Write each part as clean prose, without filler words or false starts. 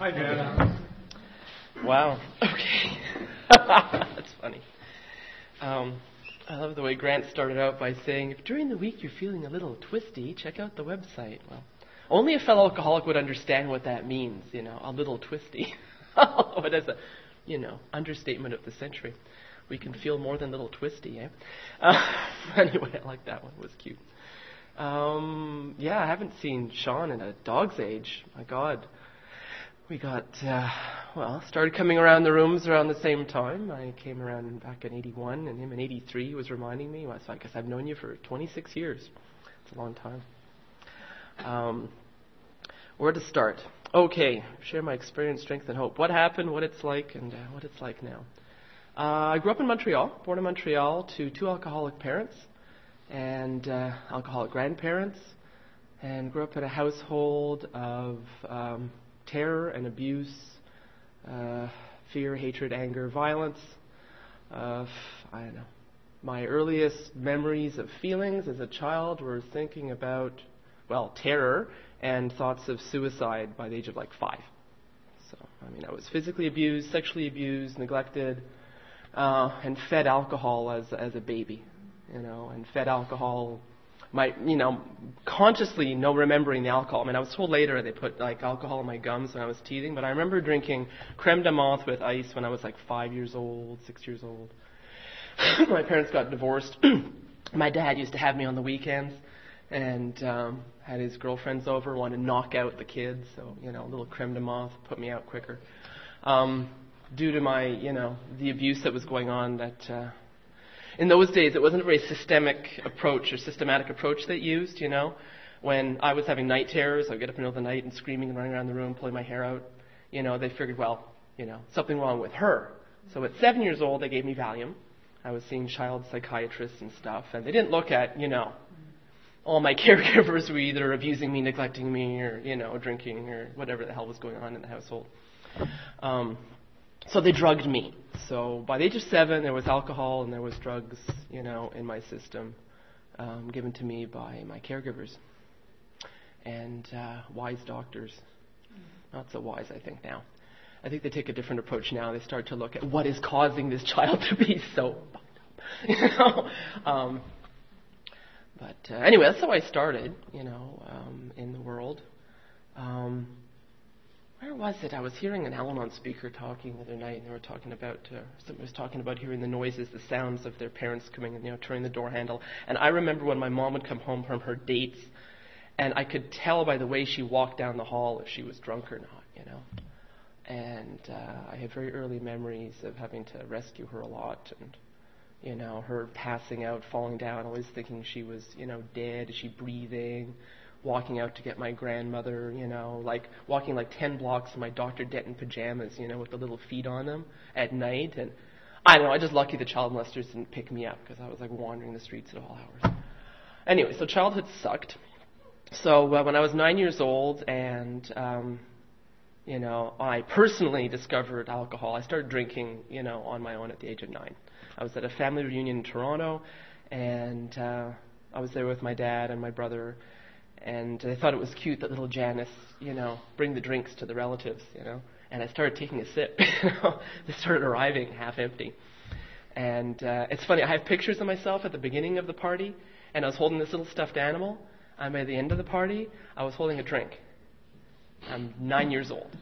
Hi, Dan. Wow. Okay. That's funny. I love the way Grant started out by saying, if during the week you're feeling a little twisty, check out the website. Well, only a fellow alcoholic would understand what that means, a little twisty. But as a, understatement of the century. We can feel more than a little twisty, eh? Anyway, I like that one. It was cute. I haven't seen Sean in a dog's age. My God. We got, started coming around the rooms around the same time. I came around back in 81, and him in 83 he was reminding me. Well, so I guess I've known you for 26 years. It's a long time. Where to start? Okay, share my experience, strength, and hope. What happened, what it's like, and what it's like now. I grew up in Montreal, born in Montreal to two alcoholic parents and alcoholic grandparents, and grew up in a household of terror and abuse, fear, hatred, anger, violence. My earliest memories of feelings as a child were thinking about, terror and thoughts of suicide by the age of 5. So, I was physically abused, sexually abused, neglected, and fed alcohol as a baby, and fed alcohol. Consciously no remembering the alcohol. I was told later they put alcohol in my gums when I was teething, but I remember drinking creme de menthe with ice when I was 5 years old, 6 years old. My parents got divorced. My dad used to have me on the weekends and had his girlfriends over, wanted to knock out the kids, so, a little creme de menthe put me out quicker. Due to my, the abuse that was going on that... in those days, it wasn't a very systematic approach they used, When I was having night terrors, I would get up in the middle of the night and screaming and running around the room, pulling my hair out. They figured, something wrong with her. So at 7 years old, they gave me Valium. I was seeing child psychiatrists and stuff, and they didn't look at, all my caregivers were either abusing me, neglecting me, or, drinking, or whatever the hell was going on in the household. So they drugged me. So by the age of 7, there was alcohol and there was drugs, in my system, given to me by my caregivers and wise doctors. Not so wise, I think, now. I think they take a different approach now. They start to look at what is causing this child to be so fucked up, But anyway, that's how I started, in the world. Where was it? I was hearing an Al-Anon speaker talking the other night, and they were talking about, somebody was talking about hearing the noises, the sounds of their parents coming and, turning the door handle. And I remember when my mom would come home from her dates, and I could tell by the way she walked down the hall if she was drunk or not, And I had very early memories of having to rescue her a lot, and, her passing out, falling down, always thinking she was, dead. Is she breathing? Walking out to get my grandmother, walking 10 blocks in my Dr. Denton pajamas, with the little feet on them at night. And I don't know, I just lucky the child molesters didn't pick me up because I was wandering the streets at all hours. Anyway, so childhood sucked. So when I was 9 years old and, I personally discovered alcohol, I started drinking, on my own at the age of 9. I was at a family reunion in Toronto, and I was there with my dad and my brother. And I thought it was cute that little Janice, bring the drinks to the relatives, And I started taking a sip, They started arriving half empty. And it's funny, I have pictures of myself at the beginning of the party, and I was holding this little stuffed animal. And by the end of the party, I was holding a drink. I'm 9 years old.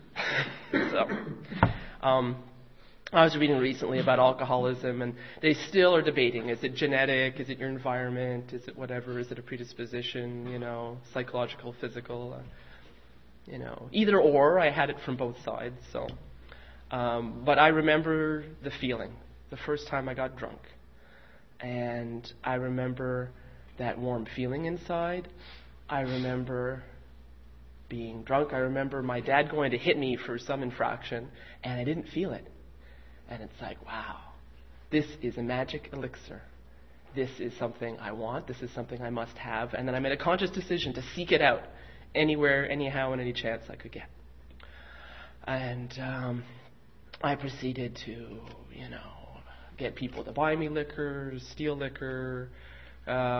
I was reading recently about alcoholism, and they still are debating, is it genetic, is it your environment, is it whatever, is it a predisposition, psychological, physical, either or. I had it from both sides, so. But I remember the feeling, the first time I got drunk. And I remember that warm feeling inside. I remember being drunk. I remember my dad going to hit me for some infraction, and I didn't feel it. And it's wow, this is a magic elixir. This is something I want. This is something I must have. And then I made a conscious decision to seek it out anywhere, anyhow, and any chance I could get. And I proceeded to, get people to buy me liquor, steal liquor,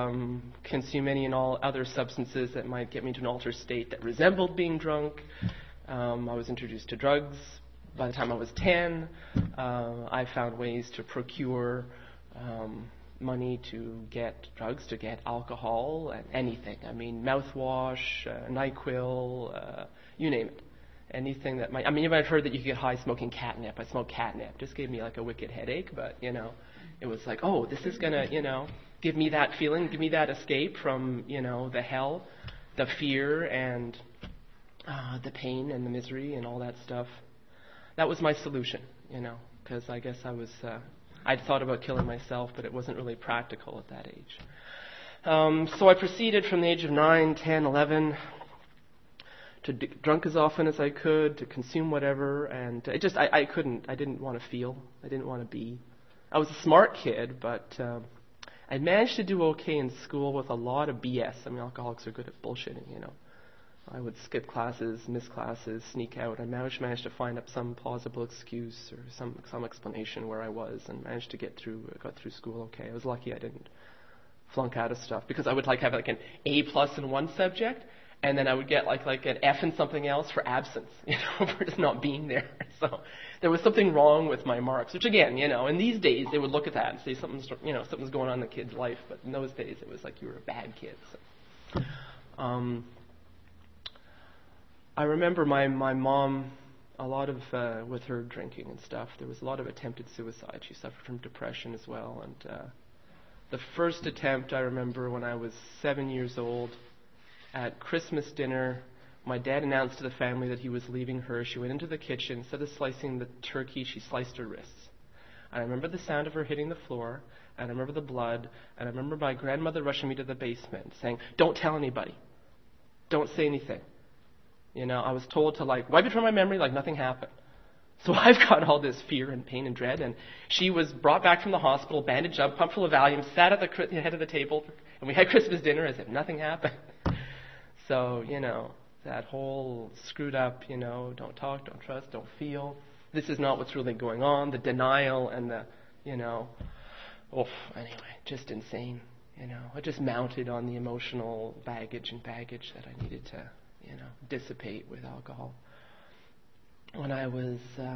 consume any and all other substances that might get me to an altered state that resembled being drunk. I was introduced to drugs. By the time I was 10, I found ways to procure money to get drugs, to get alcohol, and anything. I mean, mouthwash, NyQuil, you name it. Anything that might... I mean, you might have heard that you could get high smoking catnip. I smoked catnip. Just gave me like a wicked headache, but, you know, it was like, oh, this is going to, you know, give me that feeling, give me that escape from, you know, the hell, the fear, and the pain and the misery and all that stuff. That was my solution, you know, because I guess I was... I'd thought about killing myself, but it wasn't really practical at that age. So I proceeded from the age of 9, 10, 11 to drunk as often as I could, to consume whatever, and I couldn't. I didn't want to feel. I didn't want to be. I was a smart kid, but I managed to do okay in school with a lot of BS. I mean, alcoholics are good at bullshitting, you know. I would skip classes, miss classes, sneak out. I managed to find up some plausible excuse or some explanation where I was, and managed to got through school okay. I was lucky I didn't flunk out of stuff, because I would have an A+ in one subject, and then I would get like an F in something else for absence, you know, for just not being there. So there was something wrong with my marks, which again, you know, in these days they would look at that and say something's going on in the kid's life, but in those days it was like you were a bad kid. So. I remember my mom, a lot of, with her drinking and stuff, there was a lot of attempted suicide. She suffered from depression as well. And the first attempt, I remember when I was 7 years old, at Christmas dinner, my dad announced to the family that he was leaving her. She went into the kitchen. Instead of slicing the turkey, she sliced her wrists. And I remember the sound of her hitting the floor, and I remember the blood, and I remember my grandmother rushing me to the basement saying, "Don't tell anybody. Don't say anything." You know, I was told to wipe it from my memory like nothing happened. So I've got all this fear and pain and dread, and she was brought back from the hospital, bandaged up, pumped full of Valium, sat at the head of the table, and we had Christmas dinner as if nothing happened. So, you know, that whole screwed up, you know, don't talk, don't trust, don't feel. This is not what's really going on. The denial and the, you know, anyway, just insane. You know, I just mounted on the emotional baggage that I needed to, you know, dissipate with alcohol. When I was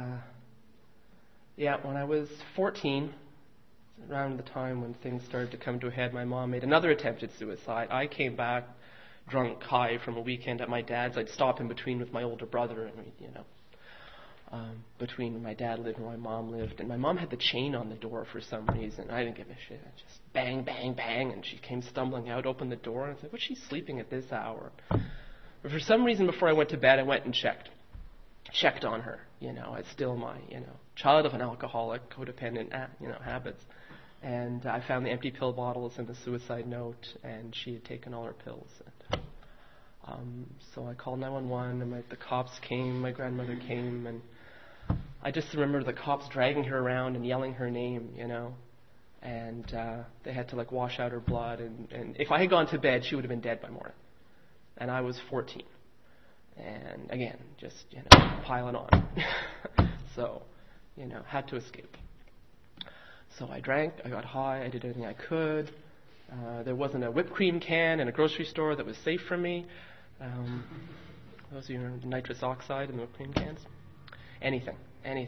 14, around the time when things started to come to a head, my mom made another attempt at suicide. I came back drunk, high from a weekend at my dad's. I'd stop in between with my older brother, and you know, between where my dad lived and where my mom lived. And my mom had the chain on the door for some reason. I didn't give a shit. I just bang, bang, bang, and she came stumbling out, opened the door, and I said, "What's she sleeping at this hour?" But for some reason, before I went to bed, I went and checked on her. You know, it's still my, you know, child of an alcoholic, codependent, you know, habits. And I found the empty pill bottles and the suicide note, and she had taken all her pills. And, so I called 911, and the cops came, my grandmother came, and I just remember the cops dragging her around and yelling her name, you know. And they had to wash out her blood, and if I had gone to bed, she would have been dead by morning. And I was 14. And again, just, you know, piling on. So, you know, had to escape. So I drank, I got high, I did everything I could. There wasn't a whipped cream can in a grocery store that was safe for me. Those of you who remember nitrous oxide in the whipped cream cans? Anything.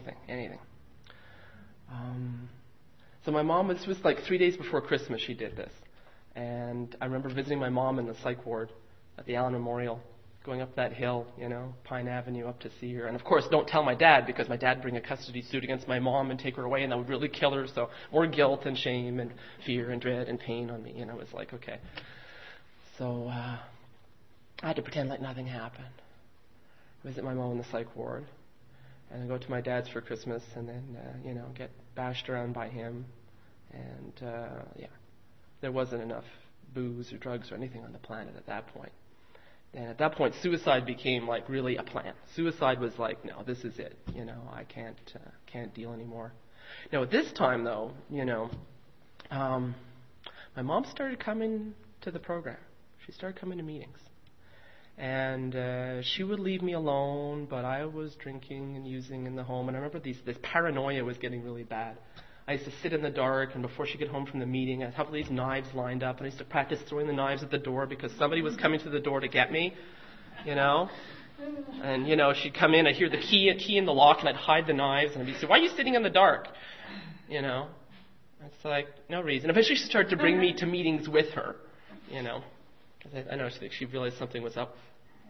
So my mom, this was 3 days before Christmas she did this. And I remember visiting my mom in the psych ward at the Allen Memorial, going up that hill, you know, Pine Avenue, up to see her. And of course, don't tell my dad, because my dad would bring a custody suit against my mom and take her away, and that would really kill her. So more guilt and shame and fear and dread and pain on me. You know, it was like, okay. So I had to pretend like nothing happened. Visit my mom in the psych ward, and then go to my dad's for Christmas, and then, you know, get bashed around by him. And, there wasn't enough booze or drugs or anything on the planet at that point. And at that point, suicide became really a plan. Suicide was no, this is it. You know, I can't deal anymore. Now at this time, though, you know, my mom started coming to the program. She started coming to meetings, and she would leave me alone. But I was drinking and using in the home, and I remember this paranoia was getting really bad. I used to sit in the dark, and before she'd get home from the meeting, I'd have these knives lined up, and I used to practice throwing the knives at the door because somebody was coming to the door to get me, you know. And, she'd come in, I'd hear the key in the lock, and I'd hide the knives, and I'd be saying, why are you sitting in the dark? It's like, no reason. Eventually she started to bring me to meetings with her, because I know she realized something was up.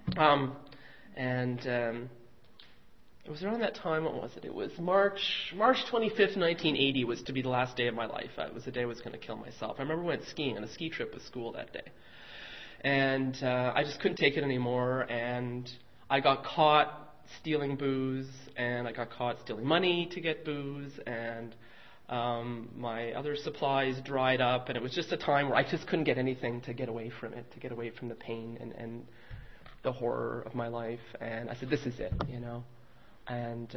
It was around that time, what was it? It was March 25th, 1980 was to be the last day of my life. It was the day I was going to kill myself. I remember we went skiing on a ski trip with school that day. And I just couldn't take it anymore, and I got caught stealing booze, and I got caught stealing money to get booze, and my other supplies dried up, and it was just a time where I just couldn't get anything to get away from it, to get away from the pain and the horror of my life. And I said, this is it, And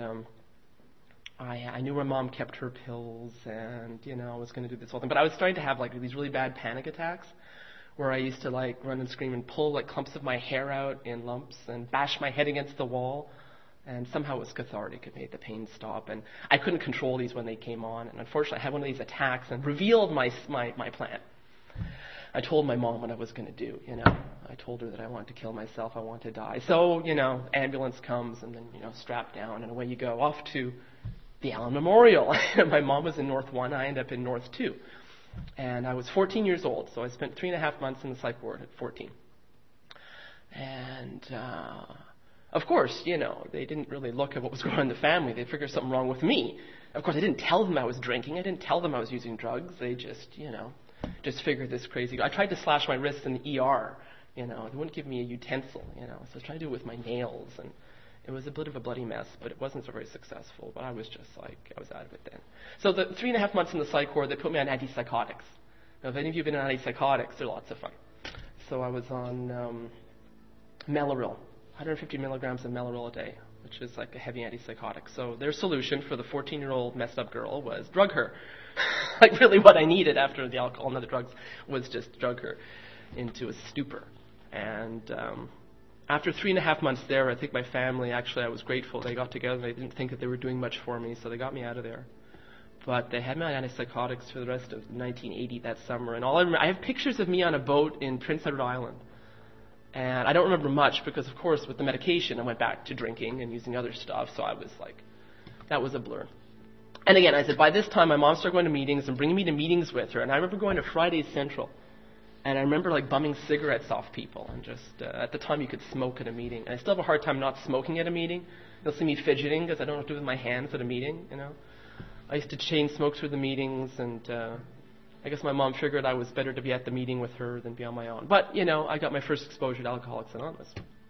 I knew my mom kept her pills, and, I was going to do this whole thing. But I was starting to have, these really bad panic attacks where I used to, run and scream and pull, clumps of my hair out in lumps and bash my head against the wall. And somehow it was cathartic. It made the pain stop. And I couldn't control these when they came on. And unfortunately, I had one of these attacks and revealed my plan. I told my mom what I was going to do, I told her that I wanted to kill myself. I wanted to die. So, ambulance comes and then, strap down and away you go off to the Allen Memorial. My mom was in North 1. I ended up in North 2. And I was 14 years old. So I spent 3.5 months in the psych ward at 14. And, of course, they didn't really look at what was going on in the family. They figured something wrong with me. Of course, I didn't tell them I was drinking. I didn't tell them I was using drugs. They just, just figured this crazy. I tried to slash my wrists in the ER. They wouldn't give me a utensil, so I was trying to do it with my nails, and it was a bit of a bloody mess, but it wasn't so very successful. But I was just I was out of it then. So the 3.5 months in the psych ward, they put me on antipsychotics. Now, if any of you have been on antipsychotics, they're lots of fun. So I was on Mellaril, 150 milligrams of Mellaril a day, which is like a heavy antipsychotic. So their solution for the 14-year-old messed up girl was drug her. Really what I needed after the alcohol and other drugs was just drug her into a stupor. And after 3.5 months there, I think my family, actually I was grateful. They got together. They didn't think that they were doing much for me, so they got me out of there. But they had me on antipsychotics for the rest of 1980 that summer. And I have pictures of me on a boat in Prince Edward Island. And I don't remember much because, of course, with the medication, I went back to drinking and using other stuff. So I was that was a blur. And again, I said, by this time, my mom started going to meetings and bringing me to meetings with her. And I remember going to Fridays Central. And I remember bumming cigarettes off people. And just, at the time, you could smoke at a meeting. And I still have a hard time not smoking at a meeting. You'll see me fidgeting because I don't know what to do with my hands at a meeting, I used to chain smoke through the meetings, and I guess my mom figured I was better to be at the meeting with her than be on my own. But, I got my first exposure to Alcoholics Anonymous.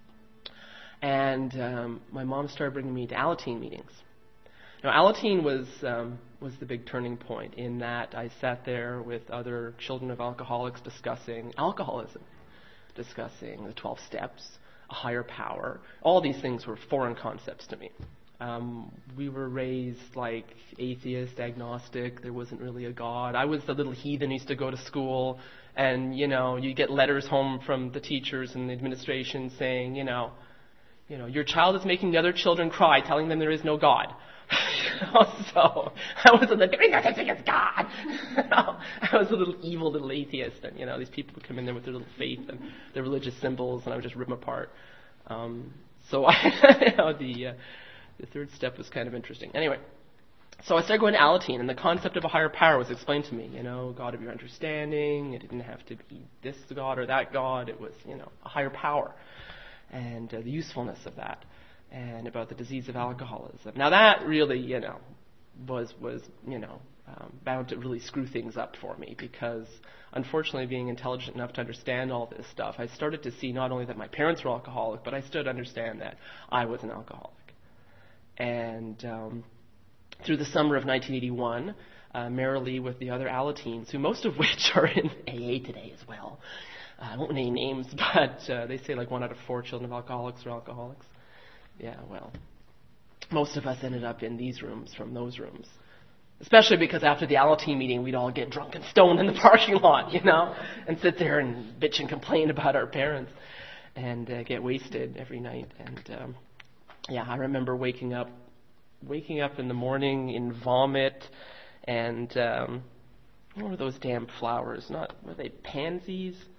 And my mom started bringing me to Alateen meetings. Now, Alateen was the big turning point in that I sat there with other children of alcoholics discussing alcoholism, discussing the 12 steps, a higher power. All these things were foreign concepts to me. We were raised like atheist, agnostic. There wasn't really a God. I was the little heathen who used to go to school, and you get letters home from the teachers and the administration saying, your child is making the other children cry, telling them there is no God. So I was there is no such thing as God. I was a little evil little atheist, and these people would come in there with their little faith and their religious symbols, and I would just rip them apart. So the third step was kind of interesting. Anyway, so I started going to Alateen, and the concept of a higher power was explained to me. God of your understanding. It didn't have to be this God or that God. It was, a higher power, and the usefulness of that, and about the disease of alcoholism. Now that really, was bound to really screw things up for me, because unfortunately, being intelligent enough to understand all this stuff, I started to see not only that my parents were alcoholic, but I started to understand that I was an alcoholic. And through the summer of 1981, merrily with the other Alateens, who most of which are in AA today as well. I won't name names, but they say 1 out of 4 children of alcoholics are alcoholics. Yeah, well, most of us ended up in these rooms from those rooms. Especially because after the Alateen meeting, we'd all get drunk and stoned in the parking lot, and sit there and bitch and complain about our parents and get wasted every night. And I remember waking up in the morning in vomit, and what were those damn flowers? Were they pansies?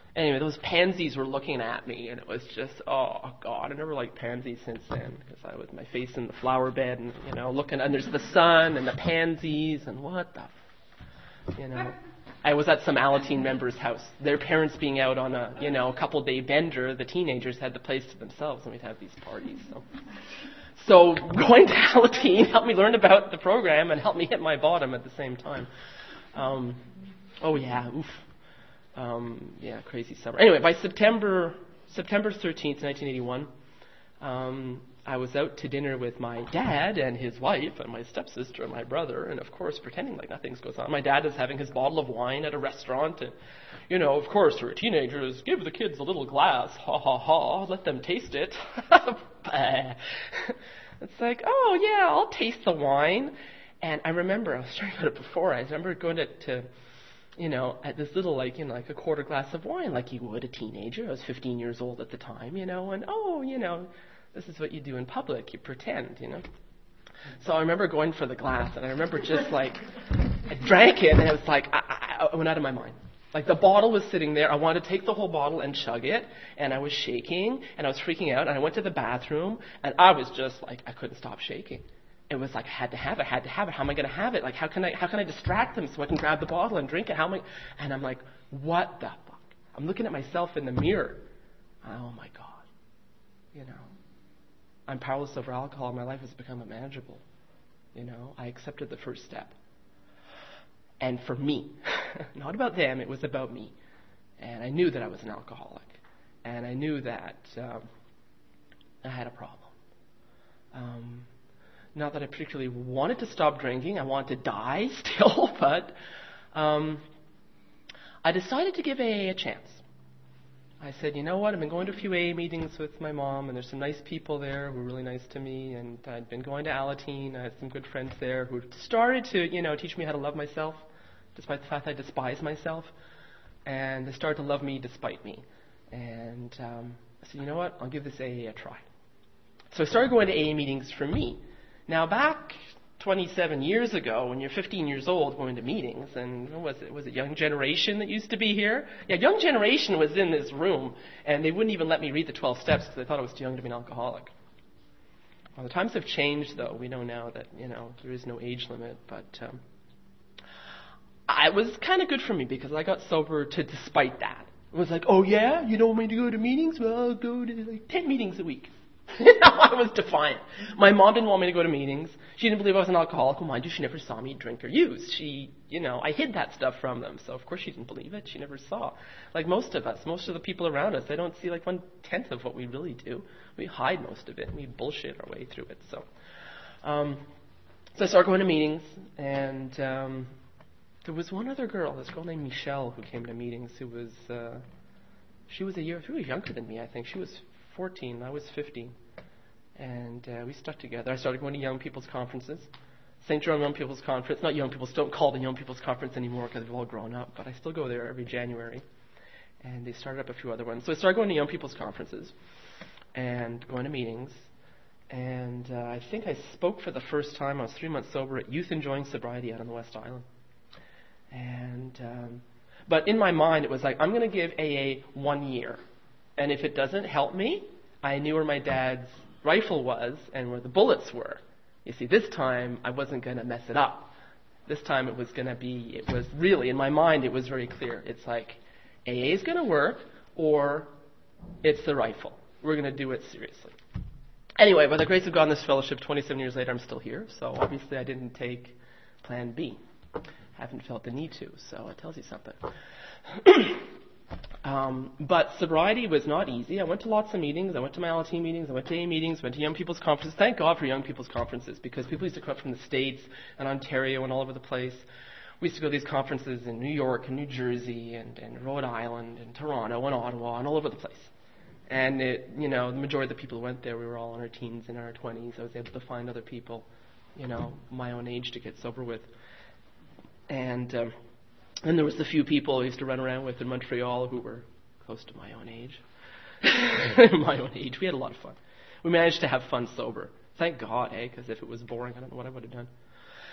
Anyway, those pansies were looking at me, and it was just, oh God, I never liked pansies since then, because I was my face in the flower bed, and looking, and there's the sun and the pansies, and what the, I was at some Alateen member's house. Their parents being out on a couple-day bender, the teenagers had the place to themselves, and we'd have these parties. So going to Alateen helped me learn about the program and helped me hit my bottom at the same time. Crazy summer. Anyway, by September 13th, 1981, I was out to dinner with my dad and his wife and my stepsister and my brother, and of course pretending like nothing's goes on. My dad is having his bottle of wine at a restaurant, and of course for teenagers, give the kids a little glass, ha ha ha, let them taste it. It's like, oh yeah, I'll taste the wine. And I remember, I was talking about it before, I remember going to at this little, like a quarter glass of wine, like you would a teenager. I was 15 years old at the time, and this is what you do in public. You pretend, So I remember going for the glass, and I remember just I drank it, and it was like, I went out of my mind. Like the bottle was sitting there. I wanted to take the whole bottle and chug it, and I was shaking, and I was freaking out, and I went to the bathroom, and I was just like, I couldn't stop shaking. It was like, I had to have it. How am I going to have it? Like, how can I distract them so I can grab the bottle and drink it? And I'm like, what the fuck? I'm looking at myself in the mirror. Oh my God. I'm powerless over alcohol. My life has become unmanageable. I accepted the first step. And for me, not about them, it was about me. And I knew that I was an alcoholic. And I knew that I had a problem. Not that I particularly wanted to stop drinking. I wanted to die still, but I decided to give AA a chance. I said, you know what, I've been going to a few AA meetings with my mom, and there's some nice people there who were really nice to me, and I'd been going to Alateen. I had some good friends there who started to, teach me how to love myself, despite the fact I despise myself, and they started to love me despite me. And I said, you know what, I'll give this AA a try. So I started going to AA meetings for me. Now, back 27 years ago, when you're 15 years old going to meetings, and was it Young Generation that used to be here? Yeah, Young Generation was in this room, and they wouldn't even let me read the 12 steps because they thought I was too young to be an alcoholic. Well, the times have changed, though. We know now that, there is no age limit, but it was kind of good for me because I got sober despite that. It was like, oh yeah, you don't want me to go to meetings? Well, I'll go to 10 meetings a week. I was defiant. My mom didn't want me to go to meetings. She didn't believe I was an alcoholic. Well, mind you, she never saw me drink or use. I hid that stuff from them. So, of course, she didn't believe it. She never saw. Like most of us, most of the people around us, they don't see like 1/10 of what we really do. We hide most of it, and we bullshit our way through it. So I started going to meetings, and there was one other girl, this girl named Michelle, who came to meetings, she was younger than me, I think. She was 14, I was 15. And we stuck together. I started going to young people's conferences. St. Jerome Young People's Conference. Not young people's, don't call it the Young People's Conference anymore because they've all grown up, but I still go there every January. And they started up a few other ones. So I started going to young people's conferences and going to meetings. And I think I spoke for the first time. I was 3 months sober at Youth Enjoying Sobriety out on the West Island. And but in my mind, it was like, I'm going to give AA 1 year. And if it doesn't help me, I knew where my dad's rifle was and where the bullets were. You see, this time I wasn't going to mess it up. This time it was really, in my mind, it was very clear. It's like, AA is going to work, or it's the rifle. We're going to do it seriously. Anyway, by the grace of God and this fellowship, 27 years later, I'm still here. So obviously I didn't take plan B. Haven't felt the need to, so it tells you something. But sobriety was not easy. I went to lots of meetings. I went to my Alateen meetings. I went to AA meetings. Went to young people's conferences. Thank God for young people's conferences, because people used to come up from the States and Ontario and all over the place. We used to go to these conferences in New York and New Jersey and Rhode Island and Toronto and Ottawa and all over the place. And the majority of the people who went there, we were all in our teens and our 20s. I was able to find other people, my own age to get sober with. And there was the few people I used to run around with in Montreal who were close to my own age. My own age. We had a lot of fun. We managed to have fun sober. Thank God, because if it was boring, I don't know what I would have done.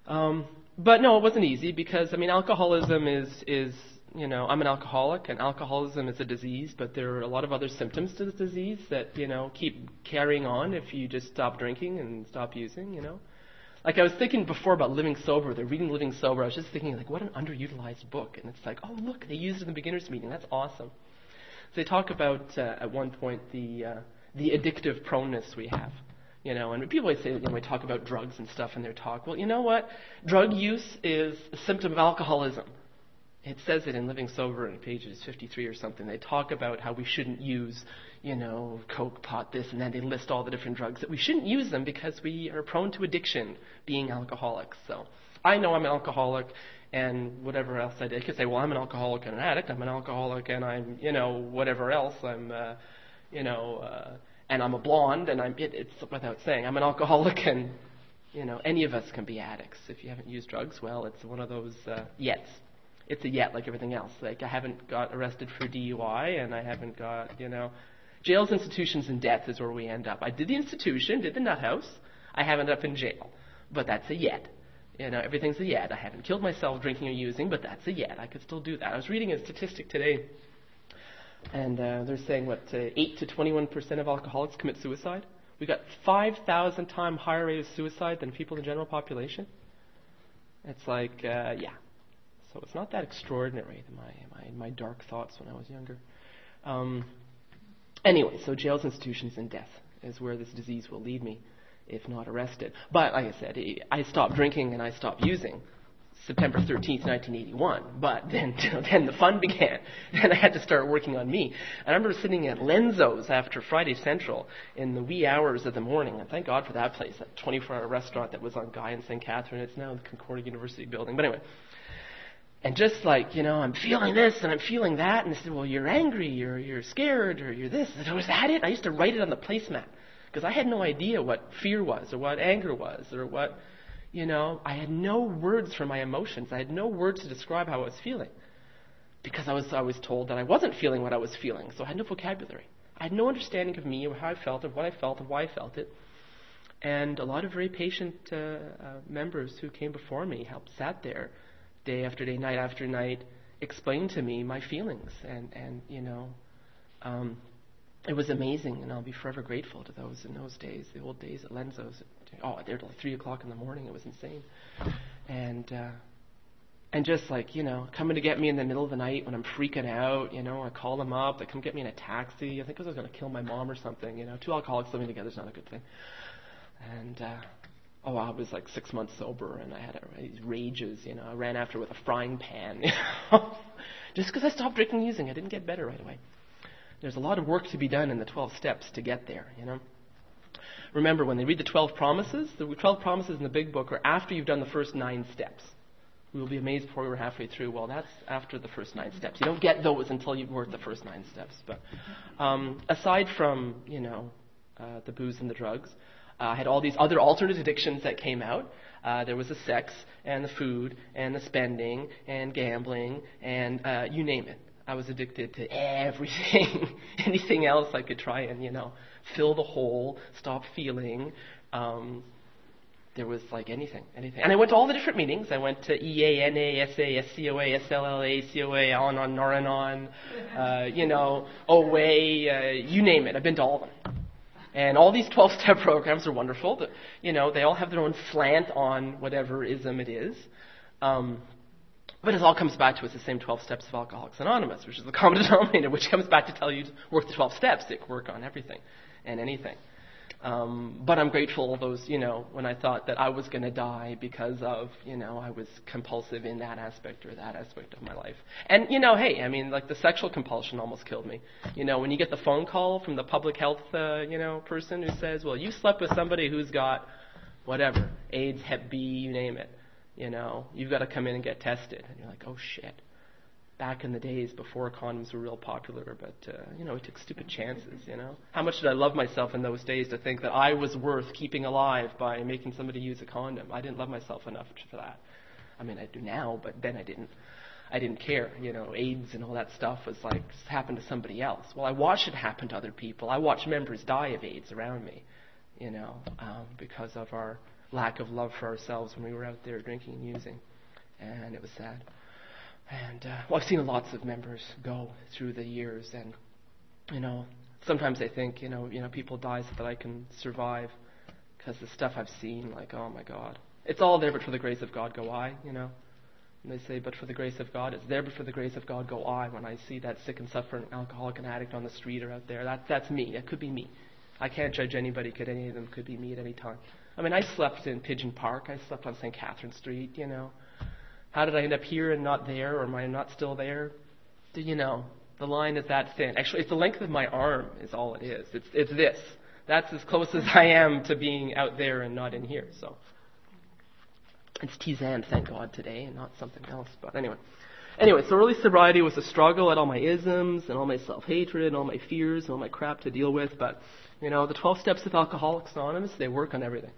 But no, it wasn't easy because, alcoholism is I'm an alcoholic, and alcoholism is a disease, but there are a lot of other symptoms to this disease that, keep carrying on if you just stop drinking and stop using, Like I was thinking before about Living Sober, they're reading Living Sober. I was just thinking, like, what an underutilized book. And it's like, oh, look, they used it in the beginner's meeting. That's awesome. So they talk about, at one point, the addictive proneness we have. And people always say, we talk about drugs and stuff in their talk. Well, you know what? Drug use is a symptom of alcoholism. It says it in Living Sober in pages 53 or something. They talk about how we shouldn't use, coke, pot, this, and then they list all the different drugs, that we shouldn't use them because we are prone to addiction, being alcoholics. So I know I'm an alcoholic, and whatever else I did. I could say, well, I'm an alcoholic and an addict. I'm an alcoholic, and I'm, whatever else. I'm, and I'm a blonde, and it's without saying. I'm an alcoholic, and, any of us can be addicts. If you haven't used drugs, well, it's one of those yets. It's a yet, like everything else. Like, I haven't got arrested for DUI, and I haven't got, jails, institutions, and death is where we end up. I did the institution, did the nut house. I haven't ended up in jail. But that's a yet. Everything's a yet. I haven't killed myself drinking or using, but that's a yet. I could still do that. I was reading a statistic today, and they're saying, 8 to 21% of alcoholics commit suicide. We've got 5,000 times higher rate of suicide than people in the general population. It's like, yeah. So it's not that extraordinary, my dark thoughts when I was younger. Anyway, so jails, institutions, and death is where this disease will lead me if not arrested. But like I said, I stopped drinking and I stopped using September 13th, 1981. But then the fun began, and I had to start working on me. I remember sitting at Lenzo's after Friday Central in the wee hours of the morning, and thank God for that place, that 24-hour restaurant that was on Guy and St. Catherine. It's now the Concordia University building. But anyway, and just like, I'm feeling this and I'm feeling that, and they said, well, you're angry, you're scared, or you're this. I said, was that it? I used to write it on the placemat, because I had no idea what fear was, or what anger was, or what, I had no words for my emotions. I had no words to describe how I was feeling, because I was told that I wasn't feeling what I was feeling, so I had no vocabulary. I had no understanding of me, or how I felt, or what I felt, or why I felt it. And a lot of very patient members who came before me sat there day after day, night after night, explained to me my feelings, and it was amazing, and I'll be forever grateful to those in those days, the old days at Lenzo's. They're till like 3 o'clock in the morning. It was insane, and just like coming to get me in the middle of the night when I'm freaking out. I call them up. They come get me in a taxi. I think I was going to kill my mom or something. 2 alcoholics living together is not a good thing, and. I was like 6 months sober, and I had these rages, I ran after with a frying pan, just because I stopped drinking and using. I didn't get better right away. There's a lot of work to be done in the 12 steps to get there, Remember, when they read the 12 promises in the big book are after you've done the first 9 steps. We will be amazed before we're halfway through. Well, that's after the first 9 steps. You don't get those until you've worked the first 9 steps. But aside from, the booze and the drugs, I had all these other alternate addictions that came out. There was the sex and the food and the spending and gambling and you name it. I was addicted to everything, anything else I could try and, fill the hole, stop feeling. There was like anything. And I went to all the different meetings. I went to EA, NA, SA, SCOA, SLLA, COA, on, Naranon, OA, you name it. I've been to all of them. And all these 12-step programs are wonderful. They all have their own slant on whatever ism it is. But it all comes back to it's the same 12 steps of Alcoholics Anonymous, which is the common denominator, which comes back to tell you to work the 12 steps. It can work on everything and anything. But I'm grateful those, when I thought that I was going to die because of, I was compulsive in that aspect or that aspect of my life. And, like the sexual compulsion almost killed me. When you get the phone call from the public health, person who says, well, you slept with somebody who's got whatever, AIDS, Hep B, you name it. You've got to come in and get tested. And you're like, oh, shit. Back in the days before condoms were real popular, but, we took stupid chances, How much did I love myself in those days to think that I was worth keeping alive by making somebody use a condom? I didn't love myself enough for that. I mean, I do now, but then I didn't care. AIDS and all that stuff was like happened to somebody else. Well, I watched it happen to other people. I watched members die of AIDS around me, because of our lack of love for ourselves when we were out there drinking and using. And it was sad. And I've seen lots of members go through the years, and sometimes I think people die so that I can survive, because the stuff I've seen, like, oh my God, it's all there, but for the grace of God go I. And they say, but for the grace of God, it's there, but for the grace of God go I. When I see that sick and suffering alcoholic and addict on the street or out there, that's me. That could be me. I can't judge anybody. Could any of them could be me at any time. I mean, I slept in Pigeon Park. I slept on St. Catherine Street. How did I end up here and not there, or am I not still there? The line is that thin. Actually, it's the length of my arm is all it is. It's this. That's as close as I am to being out there and not in here. So it's Tizan, thank God, today, and not something else. But anyway, so early sobriety was a struggle at all my isms and all my self-hatred and all my fears and all my crap to deal with. But the 12 steps of Alcoholics Anonymous, they work on everything.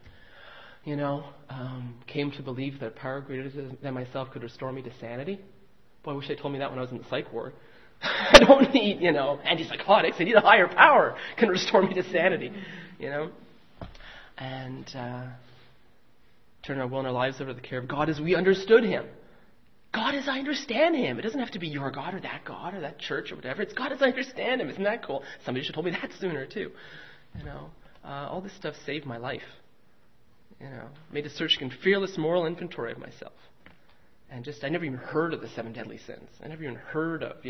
Came to believe that power greater than myself could restore me to sanity. Boy, I wish they told me that when I was in the psych ward. I don't need, antipsychotics. I need a higher power can restore me to sanity, And turn our will and our lives over to the care of God as we understood Him. God as I understand Him. It doesn't have to be your God or that church or whatever. It's God as I understand Him. Isn't that cool? Somebody should have told me that sooner too. All this stuff saved my life. Made a searching and fearless moral inventory of myself. And I never even heard of the 7 deadly sins. I never even heard of,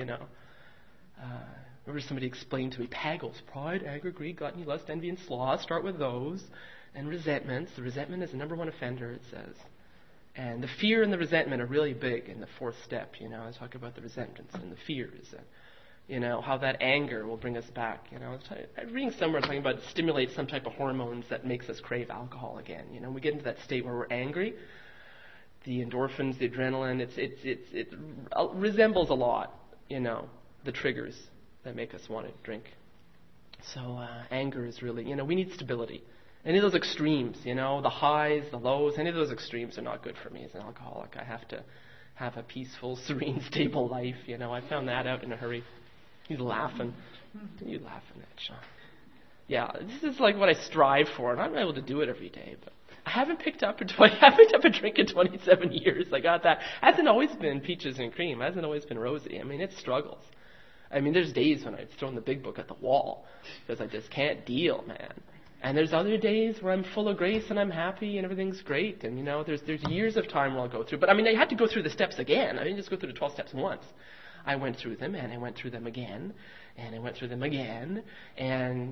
remember somebody explained to me, Pagels, pride, anger, greed, gluttony, lust, envy, and sloth. Start with those. And resentments. The resentment is the number one offender, it says. And the fear and the resentment are really big in the 4th step. I talk about the resentments and the fears. And, how that anger will bring us back. I'm reading somewhere talking about it stimulates some type of hormones that makes us crave alcohol again. We get into that state where we're angry. The endorphins, the adrenaline, it resembles a lot, the triggers that make us want to drink. So anger is really, we need stability. Any of those extremes, the highs, the lows, any of those extremes are not good for me as an alcoholic. I have to have a peaceful, serene, stable life. I found that out in a hurry. He's laughing. You laughing at, Sean? Yeah, this is like what I strive for, and I'm not able to do it every day. But I haven't picked up a drink in 27 years. I got that. It hasn't always been peaches and cream. It hasn't always been rosy. I mean, it struggles. I mean, there's days when I've thrown the big book at the wall because I just can't deal, man. And there's other days where I'm full of grace and I'm happy and everything's great. And, there's years of time where I'll go through. But, I mean, I had to go through the steps again. I didn't just go through the 12 steps once. I went through them, and I went through them again, and I went through them again. And,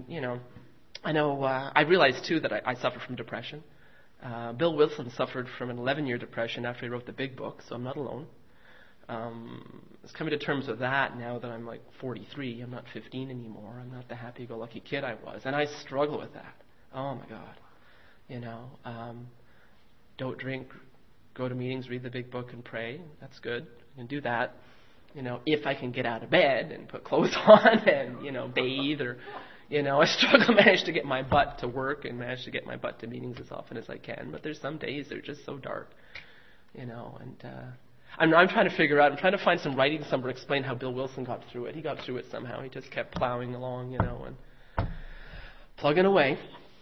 I realized, too, that I suffer from depression. Bill Wilson suffered from an 11-year depression after he wrote the big book, so I'm not alone. I was coming to terms with that now that I'm like 43. I'm not 15 anymore. I'm not the happy-go-lucky kid I was. And I struggle with that. Oh, my God. Don't drink, go to meetings, read the big book, and pray. That's good. I can do that. If I can get out of bed and put clothes on and, bathe or, I manage to get my butt to work and manage to get my butt to meetings as often as I can. But there's some days that are just so dark, and I'm trying to figure out, I'm trying to find some writing somewhere to explain how Bill Wilson got through it. He got through it somehow. He just kept plowing along, and plugging away.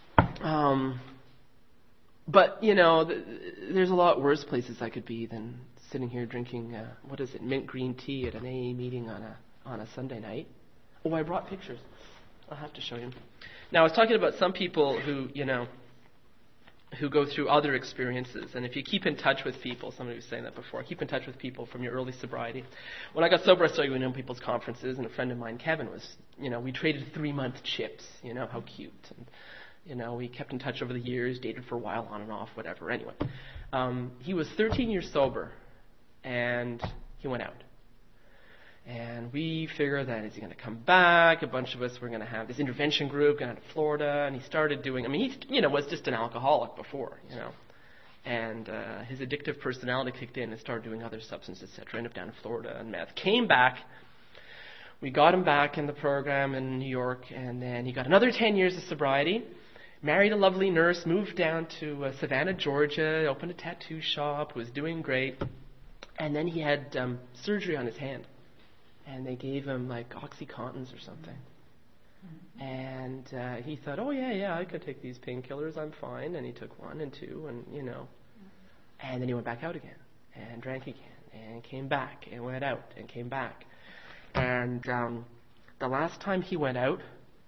But, there's a lot worse places I could be than sitting here drinking, mint green tea at an AA meeting on a Sunday night. Oh, I brought pictures. I'll have to show you. Now, I was talking about some people who, who go through other experiences. And if you keep in touch with people, somebody was saying that before, keep in touch with people from your early sobriety. When I got sober, I started going to people's conferences, and a friend of mine, Kevin, was, we traded 3-month chips, how cute. And, we kept in touch over the years, dated for a while, on and off, whatever. Anyway, he was 13 years sober, and he went out. And we figured that, is he going to come back? A bunch of us were going to have this intervention group going out to Florida, and he started doing, he, was just an alcoholic before, And his addictive personality kicked in and started doing other substances, etc. Ended up down in Florida and meth. Came back. We got him back in the program in New York, and then he got another 10 years of sobriety. Married a lovely nurse, moved down to Savannah, Georgia, opened a tattoo shop, was doing great. And then he had surgery on his hand. And they gave him like OxyContins or something. And he thought, oh, yeah, I could take these painkillers, I'm fine. And he took 1 and 2 and, And then he went back out again and drank again and came back and went out and came back. And the last time he went out,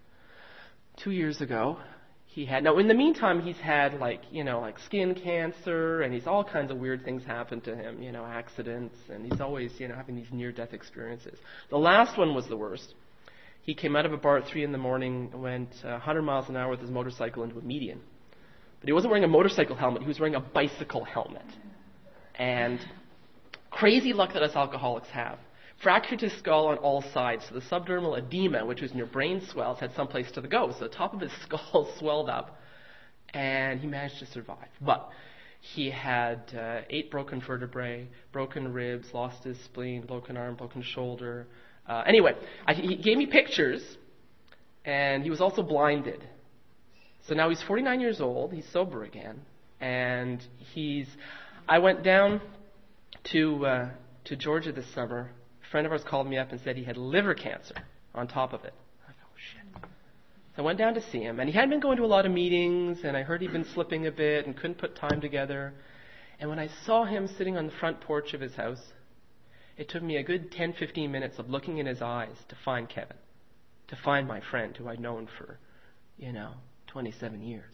2 years ago, now in the meantime, he's had like skin cancer, and he's all kinds of weird things happen to him, accidents, and he's always, having these near-death experiences. The last one was the worst. He came out of a bar at 3 a.m, went 100 miles an hour with his motorcycle into a median. But he wasn't wearing a motorcycle helmet, he was wearing a bicycle helmet. And crazy luck that us alcoholics have. Fractured his skull on all sides, so the subdermal edema, which was in your brain swells, had some place to go. So the top of his skull swelled up, and he managed to survive. But he had 8 broken vertebrae, broken ribs, lost his spleen, broken arm, broken shoulder. Anyway, he gave me pictures, and he was also blinded. So now he's 49 years old, he's sober again, and I went down to Georgia this summer. A friend of ours called me up and said he had liver cancer on top of it. I go, oh, shit. So I went down to see him, and he hadn't been going to a lot of meetings, and I heard he'd been slipping a bit and couldn't put time together. And when I saw him sitting on the front porch of his house, it took me a good 10, 15 minutes of looking in his eyes to find Kevin, to find my friend who I'd known for, 27 years.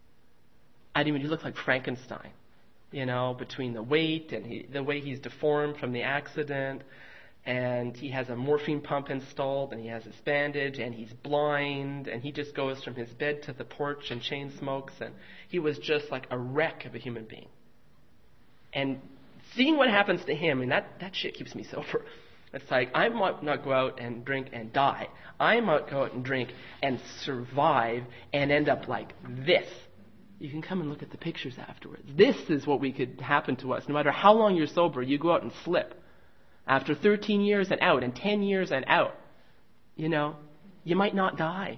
He looked like Frankenstein, between the weight and the way he's deformed from the accident. And he has a morphine pump installed, and he has his bandage, and he's blind, and he just goes from his bed to the porch and chain smokes, and he was just like a wreck of a human being. And seeing what happens to him, that shit keeps me sober. It's like, I might not go out and drink and die. I might go out and drink and survive and end up like this. You can come and look at the pictures afterwards. This is what could happen to us. No matter how long you're sober, you go out and slip. After 13 years and out, and 10 years and out, you might not die.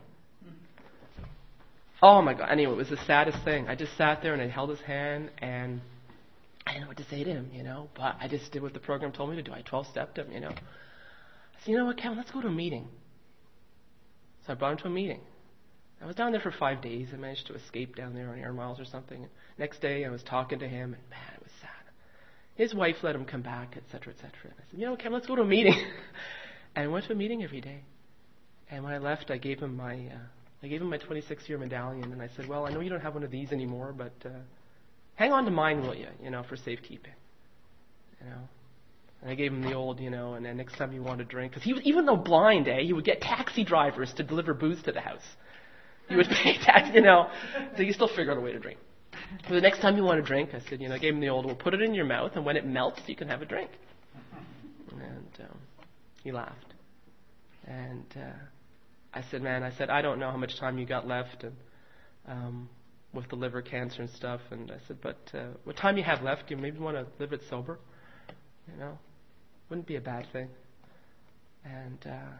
Oh my God. Anyway, it was the saddest thing. I just sat there and I held his hand, and I didn't know what to say to him, but I just did what the program told me to do. I 12-stepped him, I said, you know what, Kevin, let's go to a meeting. So I brought him to a meeting. I was down there for 5 days. I managed to escape down there on Air Miles or something. And next day I was talking to him, and man, it was sad. His wife let him come back, et cetera, et cetera. And I said, Kevin, let's go to a meeting. And I went to a meeting every day. And when I left, I gave him my 26-year medallion. And I said, well, I know you don't have one of these anymore, but hang on to mine, will you, for safekeeping. And I gave him the old, and then next time you want to drink. Because even though blind, he would get taxi drivers to deliver booze to the house. He would pay taxi, so you still figure out a way to drink. So the next time you want to drink, I said, I gave him the old, well, put it in your mouth, and when it melts, you can have a drink. And he laughed. And I said, I don't know how much time you got left, and with the liver cancer and stuff. And I said, but what time you have left, you maybe want to live it sober. Wouldn't be a bad thing. And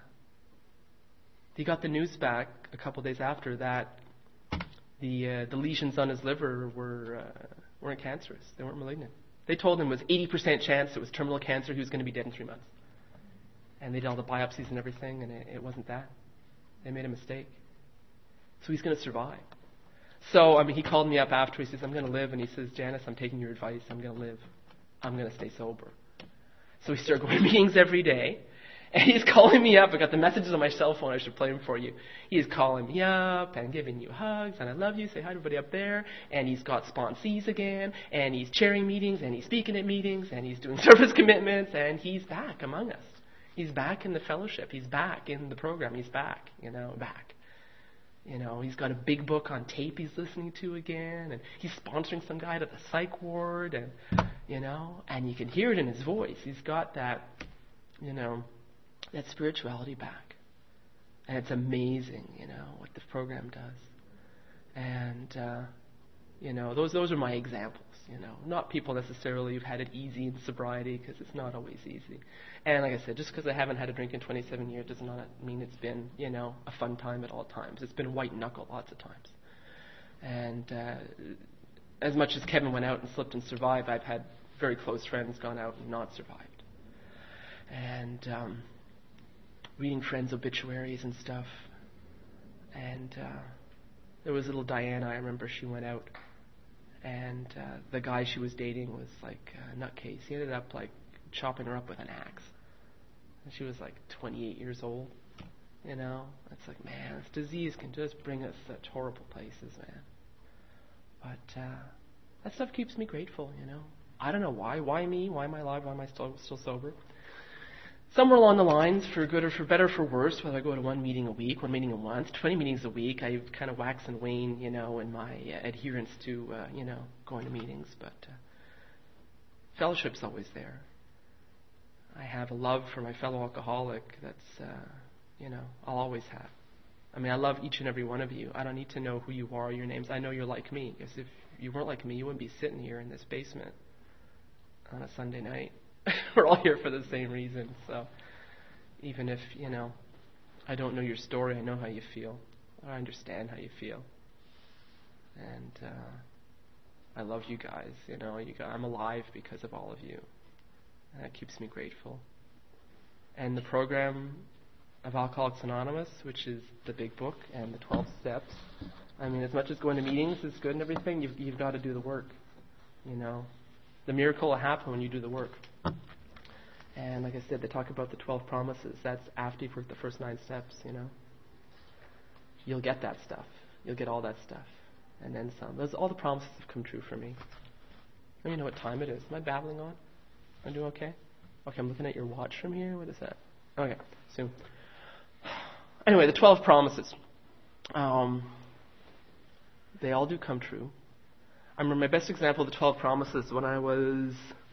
he got the news back a couple days after that. The lesions on his liver weren't cancerous. They weren't malignant. They told him it was 80% chance it was terminal cancer. He was going to be dead in 3 months. And they did all the biopsies and everything, and it wasn't that. They made a mistake. So he's going to survive. So, he called me up after. He says, I'm going to live. And he says, Janice, I'm taking your advice. I'm going to live. I'm going to stay sober. So we started going to meetings every day. And he's calling me up. I got the messages on my cell phone. I should play them for you. He's calling me up and giving you hugs. And I love you. Say hi to everybody up there. And he's got sponsees again. And he's chairing meetings. And he's speaking at meetings. And he's doing service commitments. And he's back among us. He's back in the fellowship. He's back in the program. He's back, back. He's got a big book on tape he's listening to again. And he's sponsoring some guy to the psych ward. And, and you can hear it in his voice. He's got that, that spirituality back. And it's amazing, what the program does. And, those are my examples, Not people necessarily who've had it easy in sobriety, because it's not always easy. And like I said, just because I haven't had a drink in 27 years does not mean it's been, a fun time at all times. It's been white knuckle lots of times. And as much as Kevin went out and slipped and survived, I've had very close friends gone out and not survived. And reading friends' obituaries and stuff, And there was little Diana, I remember she went out, and the guy she was dating was like a nutcase. He ended up like chopping her up with an axe. And she was like 28 years old, you know. It's like, man, this disease can just bring us such horrible places, man. But that stuff keeps me grateful, you know. I don't know why. Why me? Why am I alive? Why am I still sober? Somewhere along the lines, for good or for better or for worse, whether I go to one meeting a week, one meeting a month, 20 meetings a week, I kind of wax and wane, you know, in my adherence to, you know, going to meetings. But fellowship's always there. I have a love for my fellow alcoholic that's, you know, I'll always have. I mean, I love each and every one of you. I don't need to know who you are, your names. I know you're like me. Because if you weren't like me, you wouldn't be sitting here in this basement on a Sunday night. We're all here for the same reason. So even if, you know, I don't know your story, I know how you feel. I understand how you feel. And I love you guys. You know, I'm alive because of all of you. And that keeps me grateful. And the program of Alcoholics Anonymous, which is the big book and the 12 steps. I mean, as much as going to meetings is good and everything, you've got to do the work. You know, the miracle will happen when you do the work. And like I said, they talk about the 12 promises. That's after you've worked the first 9 steps, you know. You'll get that stuff. You'll get all that stuff. And then some. All the promises have come true for me. Let me know what time it is. Am I babbling on? Am I doing okay? Okay, I'm looking at your watch from here. What is that? Okay, soon. Anyway, the 12 promises. They all do come true. I remember my best example of the 12 promises when I was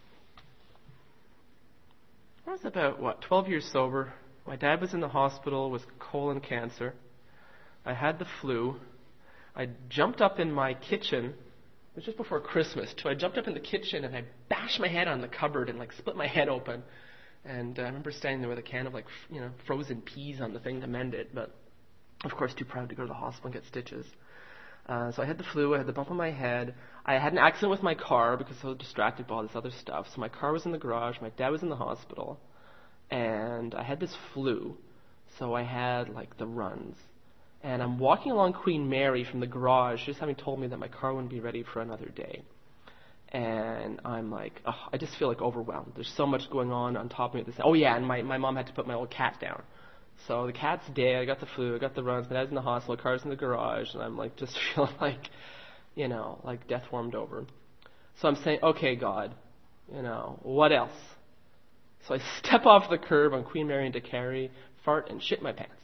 about, 12 years sober. My dad was in the hospital with colon cancer. I had the flu. I jumped up in my kitchen. It was just before Christmas, too. I jumped up in the kitchen and I bashed my head on the cupboard and split my head open. And I remember standing there with a can of frozen peas on the thing to mend it. But of course, too proud to go to the hospital and get stitches. So I had the flu, I had the bump on my head. I had an accident with my car because I was distracted by all this other stuff. So my car was in the garage, my dad was in the hospital, and I had this flu. So I had the runs. And I'm walking along Queen Mary from the garage, just having told me that my car wouldn't be ready for another day. And I'm like, I just feel overwhelmed. There's so much going on top of me at this. Oh yeah, and my mom had to put my old cat down. So the cat's dead, I got the flu, I got the runs, my dad's in the hospital, car's in the garage, and I'm just feeling like death warmed over. So I'm saying, okay, God, what else? So I step off the curb on Queen Mary into Carey, fart, and shit my pants.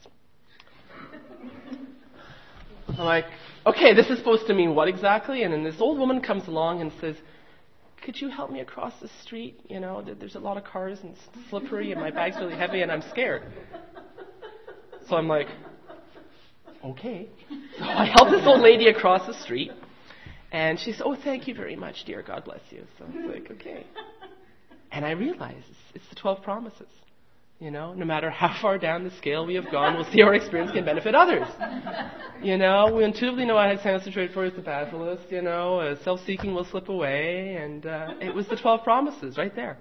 I'm like, okay, this is supposed to mean what exactly? And then this old woman comes along and says, could you help me across the street? There's a lot of cars and it's slippery and my bag's really heavy and I'm scared. So I'm like, okay. So I help this old lady across the street. And she said, oh, thank you very much, dear. God bless you. So I was like, okay. And I realize it's the 12 promises. No matter how far down the scale we have gone, we'll see our experience can benefit others. We intuitively know how to concentrate for the pathologist. Self-seeking will slip away. And it was the 12 promises right there.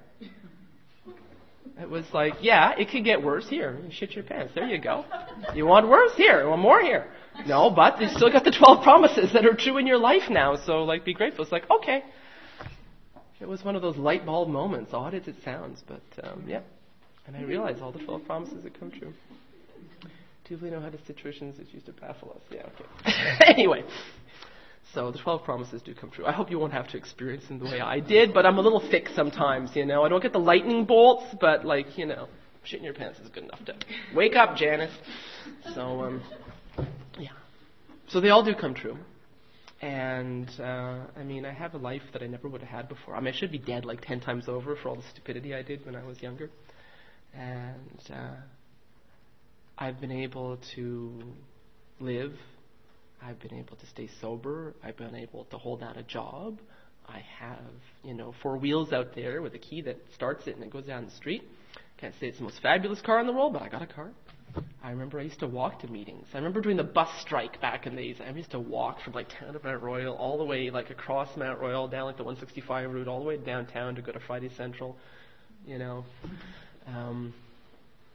It was like, yeah, it could get worse. Here, you shit your pants. There you go. You want worse? Here. You want more? Here. No, but you still got the 12 promises that are true in your life now. So, be grateful. It's like, okay. It was one of those light bulb moments, odd as it sounds. But, yeah. And I realized all the 12 promises had come true. Do you really know how the situations that used to baffle us? Yeah, okay. Anyway. So the 12 promises do come true. I hope you won't have to experience them the way I did, but I'm a little thick sometimes, I don't get the lightning bolts, but shitting your pants is good enough to wake up, Janice. So, yeah. So they all do come true. And, I have a life that I never would have had before. I should be dead 10 times over for all the stupidity I did when I was younger. And I've been able to live. I've been able to stay sober. I've been able to hold down a job. I have, 4 wheels out there with a key that starts it and it goes down the street. Can't say it's the most fabulous car in the world, but I got a car. I remember I used to walk to meetings. I remember doing the bus strike back in the days. I used to walk from town of Mount Royal all the way across Mount Royal down the 165 route all the way downtown to go to Friday Central.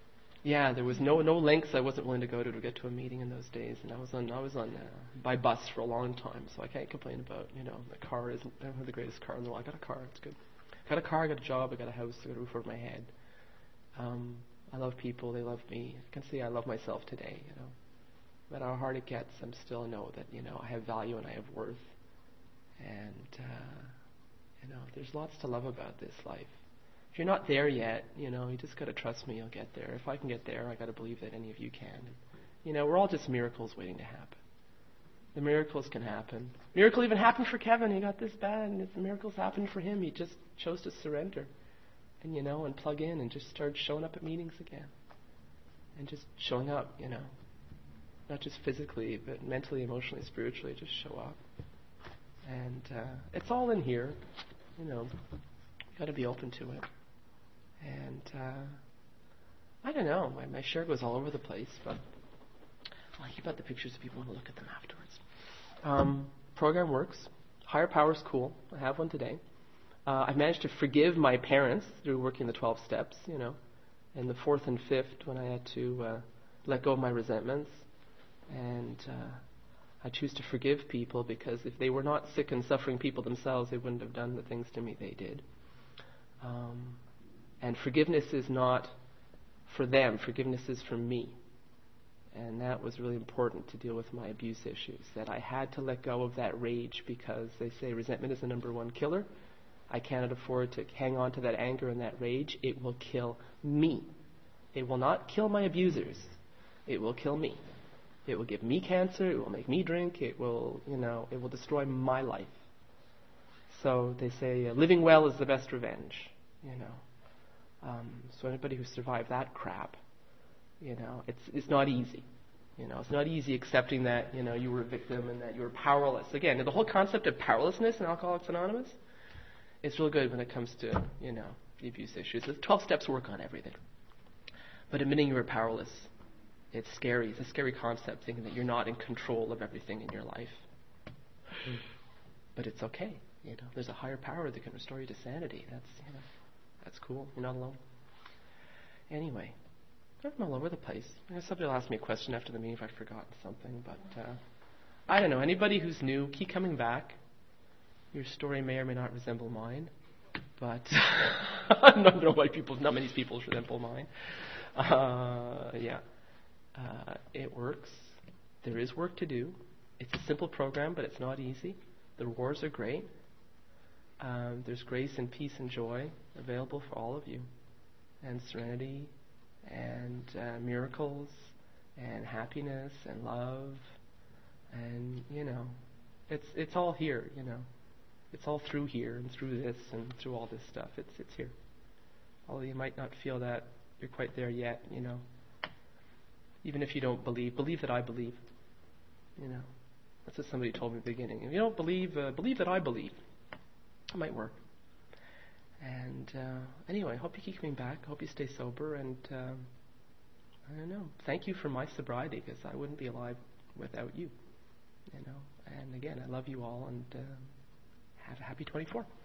Yeah, there was no lengths I wasn't willing to go to get to a meeting in those days, and I was on by bus for a long time, so I can't complain about the car isn't. I don't have the greatest car in the world. I got a car, it's good. I got a car, I got a job, I got a house, I got a roof over my head. I love people, they love me. I can see I love myself today. No matter how hard it gets, I'm still know that I have value and I have worth, and there's lots to love about this life. If you're not there yet, you just got to trust me, you'll get there. If I can get there, I got to believe that any of you can. And, we're all just miracles waiting to happen. The miracles can happen. Miracle even happened for Kevin. He got this bad, and the miracles happened for him. He just chose to surrender, and and plug in, and just start showing up at meetings again, and just showing up, not just physically, but mentally, emotionally, spiritually. Just show up, and it's all in here. You got to be open to it. And I don't know, my share goes all over the place, but I'll keep out the pictures so people will look at them afterwards. Program works. Higher power's cool. I have one today. I've managed to forgive my parents through working the 12 steps, and the fourth and fifth when I had to let go of my resentments. And I choose to forgive people because if they were not sick and suffering people themselves, they wouldn't have done the things to me they did. And forgiveness is not for them. Forgiveness is for me. And that was really important to deal with my abuse issues, that I had to let go of that rage because they say resentment is the number one killer. I cannot afford to hang on to that anger and that rage. It will kill me. It will not kill my abusers. It will kill me. It will give me cancer. It will make me drink. It will, it will destroy my life. So they say living well is the best revenge, So anybody who survived that crap, it's not easy. It's not easy accepting that, you were a victim and that you were powerless. Again, the whole concept of powerlessness in Alcoholics Anonymous is real good when it comes to, the abuse issues. The 12 steps work on everything. But admitting you were powerless, it's scary. It's a scary concept, thinking that you're not in control of everything in your life. But it's okay. There's a higher power that can restore you to sanity. That's cool. You're not alone. Anyway, I'm all over the place. Somebody will ask me a question after the meeting if I've forgotten something, but I don't know. Anybody who's new, keep coming back. Your story may or may not resemble mine, but I don't know why not many people resemble mine. It works. There is work to do. It's a simple program, but it's not easy. The rewards are great. There's grace and peace and joy available for all of you, and serenity, and miracles, and happiness, and love, and it's all here. It's all through here and through this and through all this stuff. It's here. Although you might not feel that you're quite there yet. Even if you don't believe that I believe. That's what somebody told me at the beginning. If you don't believe that I believe. It might work. And anyway, I hope you keep coming back. I hope you stay sober. And I don't know. Thank you for my sobriety, because I wouldn't be alive without you. And again, I love you all, and have a happy 24.